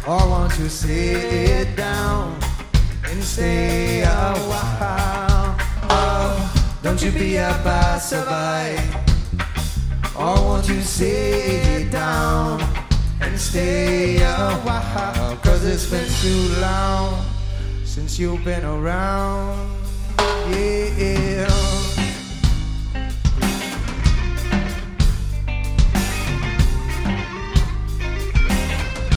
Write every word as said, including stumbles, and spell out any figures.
Or won't you sit down and stay a while? Oh, don't you be a passerby. Or won't you sit down and stay a while? Cause it's been too long since you've been around. Yeah.